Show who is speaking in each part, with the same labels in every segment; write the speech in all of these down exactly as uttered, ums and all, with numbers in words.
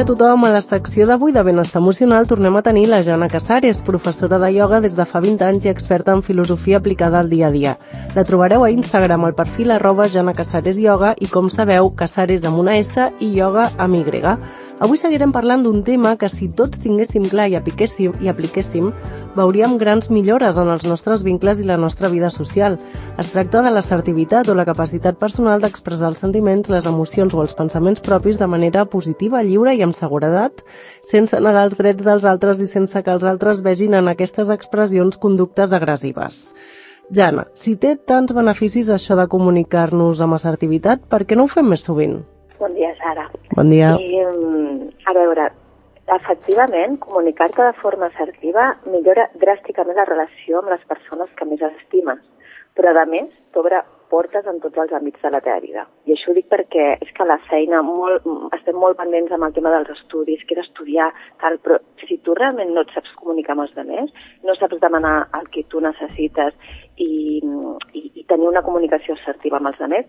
Speaker 1: dia a tothom. A la secció d'avui de Benestar Emocional tornem a tenir la Jana Casares, professora de ioga des de fa vint anys i experta en filosofia aplicada al dia a dia. La trobareu a Instagram al perfil arroba Jana Casares Ioga i, com sabeu, Casares amb una S i ioga amb Y. Avui seguirem parlant d'un tema que, si tots tinguéssim clar i apliquéssim, i apliquéssim, veuríem grans millores en els nostres vincles i la nostra vida social. Es tracta de l'assertivitat o la capacitat personal d'expressar els sentiments, les emocions o els pensaments propis de manera positiva, lliure i amb seguretat, sense negar els drets dels altres i sense que els altres vegin en aquestes expressions conductes agressives. Jana, si té tants beneficis això de comunicar-nos amb assertivitat, per què no ho fem més sovint?
Speaker 2: Bon dia, Sara.
Speaker 1: Bon dia.
Speaker 2: I, a veure, efectivament, comunicar-te de forma assertiva millora dràsticament la relació amb les persones que més estimes, però a més t'obre portes en tots els àmbits de la teva vida. I això ho dic perquè és que a la feina molt, estem molt pendents amb el tema dels estudis, que he d'estudiar, tal, però si tu realment no et saps comunicar amb els altres, no saps demanar el que tu necessites i, i, i tenir una comunicació assertiva amb els altres,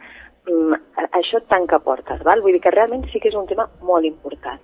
Speaker 2: això et tanca portes, val? Vull dir que realment sí que és un tema molt important.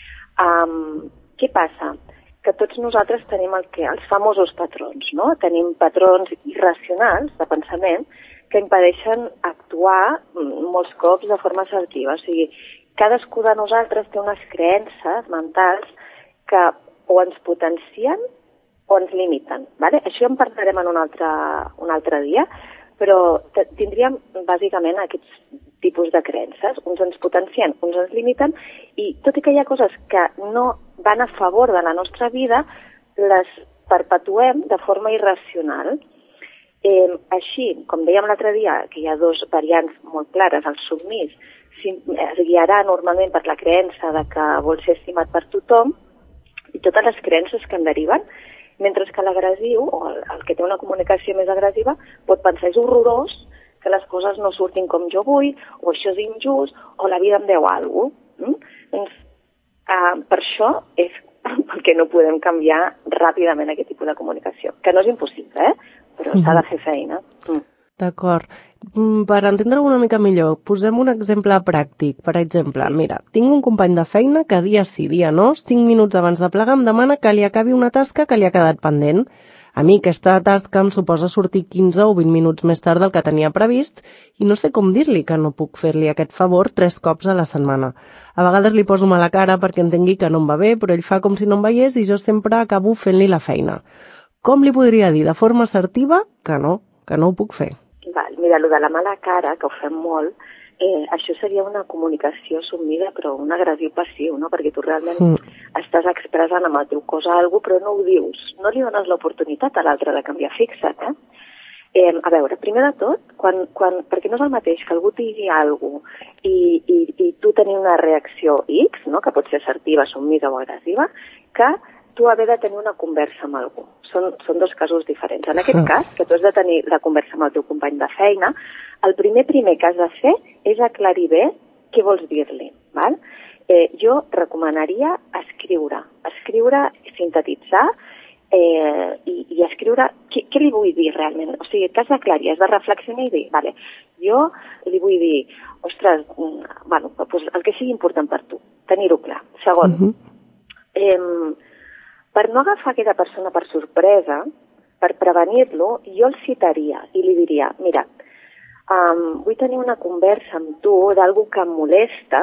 Speaker 2: Um, què passa? Que tots nosaltres tenim el que, els famosos patrons, no? Tenim patrons irracionals de pensament que impedeixen actuar molts cops de forma assertiva. O sigui, cadascú de nosaltres té unes creences mentals que o ens potencien o ens limiten, vale? Això en parlarem en un altre, un altre dia, però tindríem bàsicament aquests tipus de creences. Uns ens potencien, uns ens limiten, i tot i que hi ha coses que no van a favor de la nostra vida, les perpetuem de forma irracional. Eh, així, com dèiem l'altre dia, que hi ha dos variants molt clares, el submís es guiarà normalment per la creença de que vol ser estimat per tothom i totes les creences que en deriven, mentre que l'agressiu, o el, el que té una comunicació més agressiva, pot pensar és horrorós que les coses no surtin com jo vull, o això és injust, o la vida em deu alguna cosa. Mm? Doncs, uh, per això és perquè no podem canviar ràpidament aquest tipus de comunicació, que no és impossible, eh? Però mm-hmm. s'ha de fer feina. Mm.
Speaker 1: D'acord. Per entendre-ho una mica millor, posem un exemple pràctic. Per exemple, mira, tinc un company de feina que dia sí, dia no, cinc minuts abans de plegar em demana que li acabi una tasca que li ha quedat pendent. A mi aquesta tasca em suposa sortir quinze o vint minuts més tard del que tenia previst i no sé com dir-li que no puc fer-li aquest favor tres cops a la setmana. A vegades li poso mala cara perquè entengui que no em va bé, però ell fa com si no em veiés i jo sempre acabo fent-li la feina. Com li podria dir de forma assertiva que no, que no ho puc fer?
Speaker 2: Val, mira, el de la mala cara, que ho fem molt, eh, això seria una comunicació submisa, però un agressiu passiu, no? Perquè tu realment mm. estàs expressant amb el teu cos alguna cosa, però no ho dius. No li dones l'oportunitat a l'altre de canviar. Fixa't, eh? eh? A veure, primer de tot, quan, quan, perquè no és el mateix que algú et digui alguna cosa i, i, i tu tenir una reacció X, no? Que pot ser assertiva, submisa o agressiva, que tu haver de tenir una conversa amb algú. Són, són dos casos diferents. En aquest cas, que tu has de tenir la conversa amb el teu company de feina, el primer primer que has de fer és aclarir bé què vols dir-li. Val? Eh, jo recomanaria escriure. Escriure, sintetitzar eh, i, i escriure què, què li vull dir realment. O sigui, que has d'aclarir, has de reflexionar i dir, vale, jo li vull dir, ostres, bueno, doncs el que sigui important per tu, tenir-ho clar. Segon, uh-huh. eh, per no agafar aquella persona per sorpresa, per prevenir-lo, jo el citaria i li diria, mira, um, vull tenir una conversa amb tu d'algú que em molesta,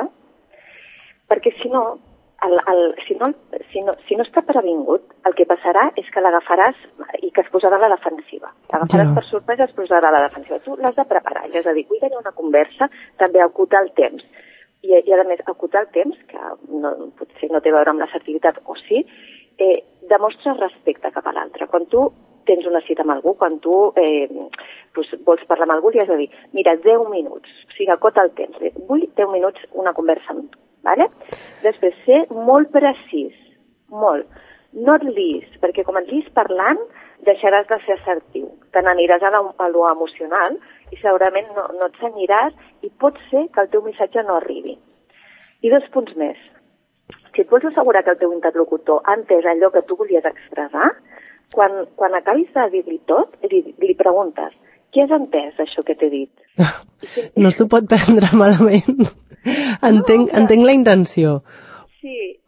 Speaker 2: perquè si no, el, el, si, no, si, no, si no està previngut, el que passarà és que l'agafaràs i que es posarà a la defensiva. L'agafaràs ja. Per sorpresa i es posarà a la defensiva. Tu l'has de preparar, és a dir, vull tenir una conversa, també acotar el temps. I, i a més, acotar el temps, que no, potser no té a veure amb l'assertivitat o sí, Eh, demostra respecte cap a l'altre. Quan tu tens una cita amb algú, quan tu eh, doncs vols parlar amb algú, li has de dir, mira, deu minuts, o sigui, acota el temps. Vull deu minuts una conversa amb tu, ¿vale? Després, ser molt precís, molt. No et liis, perquè com et liis parlant, deixaràs de ser assertiu. Te n'aniràs a, a lo emocional i segurament no, no et cenyiràs i pot ser que el teu missatge no arribi. I dos punts més. Si et vols assegurar que el teu interlocutor ha entès allò que tu volies expressar, quan, quan acabis de dir-li tot, li, li preguntes, què has entès d'això que t'he dit?
Speaker 1: No s'ho pot prendre malament. Entenc, no, entenc la intenció.
Speaker 2: Sí,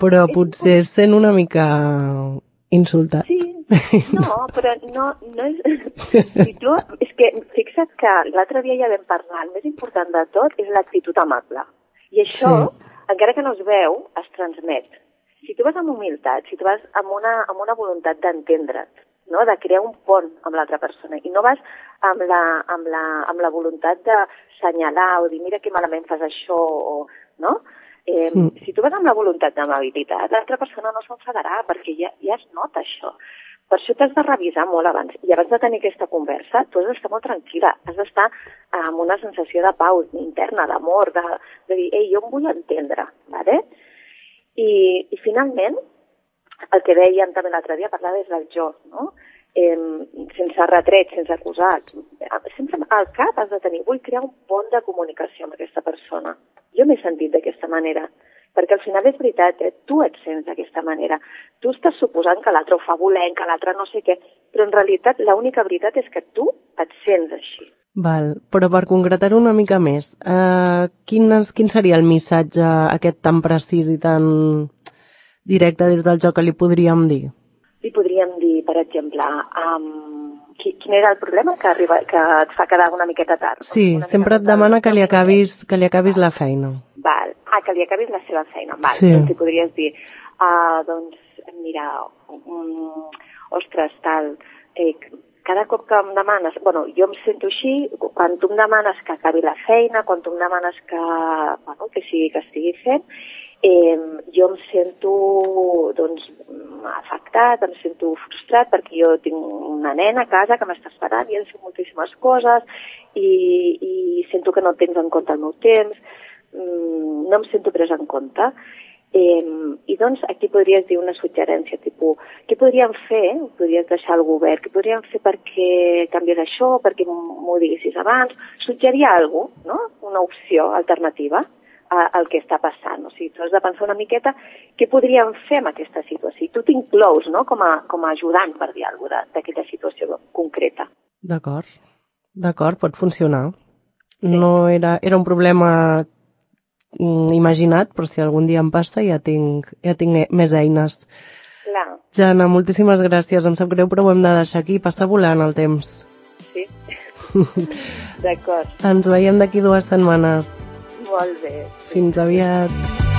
Speaker 1: Però potser es sent una mica insultat.
Speaker 2: Sí, no, però no, no és... Si tu, és que fixa't que l'altre dia ja vam parlar, el més important de tot és l'actitud amable. I això, sí. encara que no es veu, es transmet. Si tu vas amb humilitat, si tu vas amb una, amb una voluntat d'entendre't, no? De crear un pont amb l'altra persona, i no vas amb la, amb la, amb la voluntat d'assenyalar o dir mira que malament fas això, o, no? Eh, mm. Si tu vas amb la voluntat d'amabilitat, l'altra persona no s'enfadarà, perquè ja, ja es nota això. Per això t'has de revisar molt abans. I abans de tenir aquesta conversa, tu has d'estar molt tranquil·la, has d'estar amb una sensació de pau interna, d'amor, de, de dir, ei, jo em vull entendre, ¿vale? I, i finalment, el que dèiem també l'altre dia, parlar des del jo, no? Eh, sense retret, sense acusar. Sempre al cap has de tenir, vull crear un pont de comunicació amb aquesta persona. Jo m'he sentit d'aquesta manera, perquè al final és veritat, eh? Tu et sents d'aquesta manera. Tu estàs suposant que l'altre ho fa volent, que l'altre no sé què, però en realitat l'única veritat és que tu et sents així.
Speaker 1: Val, però per concretar una mica més, eh, quin, és, quin seria el missatge aquest tan precís i tan directe des del joc que li podríem dir?
Speaker 2: Li podríem dir, per exemple, um, quin era el problema que, arriba, que et fa quedar una miqueta tard?
Speaker 1: Sí, sempre et demana que li acabis, que li acabis la feina.
Speaker 2: Val. Ah, que li acabis la seva feina. Val.
Speaker 1: Sí.
Speaker 2: Doncs li podries dir, uh, doncs, mira, um, ostres, tal, eh, cada cop que em demanes, bueno, jo em sento així, quan tu em demanes que acabi la feina, quan tu em demanes que, bueno, que sigui, que estigui fent, eh, jo em sento, doncs, afectat, em sento frustrat perquè jo tinc una nena a casa que m'està esperant i em sento moltíssimes coses i, i sento que no tens en compte el meu temps, mm, no em sento pres en compte. Eh, I doncs aquí podries dir una suggerència, tipus, què podríem fer? Podries deixar el govern, què podríem fer perquè canvies això, perquè m'ho diguessis abans? Suggerir alguna cosa, no? Una opció alternativa al que està passant. O sigui, tu has de pensar una miqueta què podríem fer amb aquesta situació. I tu t'inclous, no?, com a, com a ajudant, per dir alguna cosa, d'aquella situació concreta.
Speaker 1: D'acord. D'acord, pot funcionar. Sí. No era, era un problema imaginat, però si algun dia em passa ja tinc, ja tinc més eines.
Speaker 2: Clar.
Speaker 1: Jana, moltíssimes gràcies. Em sap greu, però ho hem de deixar aquí. Passa volant el temps.
Speaker 2: Sí. D'acord.
Speaker 1: Ens veiem d'aquí dues setmanes.
Speaker 2: Molt bé.
Speaker 1: Fins aviat.